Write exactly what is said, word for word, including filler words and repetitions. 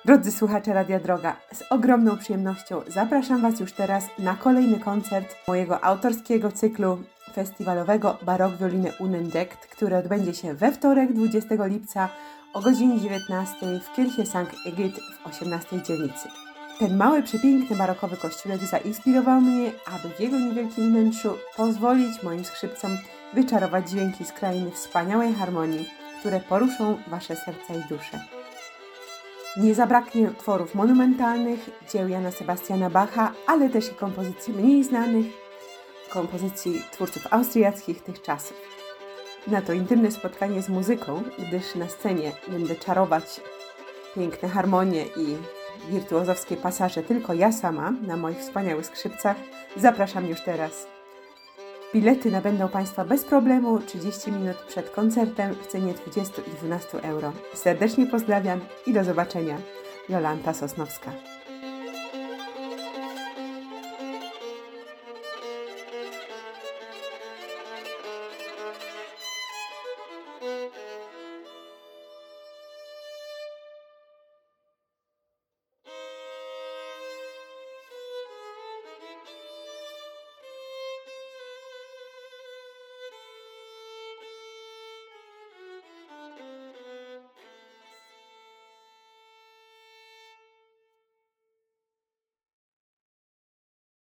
Drodzy słuchacze Radia Droga, z ogromną przyjemnością zapraszam Was już teraz na kolejny koncert mojego autorskiego cyklu festiwalowego Baroque Violiny Unentdeckt, który odbędzie się we wtorek dwudziestego lipca o godzinie dziewiętnastej w Kirche Sankt Egid w osiemnastej dzielnicy. Ten mały, przepiękny barokowy kościółek zainspirował mnie, aby w jego niewielkim wnętrzu pozwolić moim skrzypcom wyczarować dźwięki z krainy wspaniałej harmonii, które poruszą Wasze serca i dusze. Nie zabraknie utworów monumentalnych, dzieł Jana Sebastiana Bacha, ale też i kompozycji mniej znanych, kompozycji twórców austriackich tych czasów. Na to intymne spotkanie z muzyką, gdyż na scenie będę czarować piękne harmonie i wirtuozowskie pasaże tylko ja sama na moich wspaniałych skrzypcach, zapraszam już teraz. Bilety nabędą Państwa bez problemu trzydzieści minut przed koncertem w cenie dwadzieścia i dwanaście euro. Serdecznie pozdrawiam i do zobaczenia. Jolanta Sosnowska.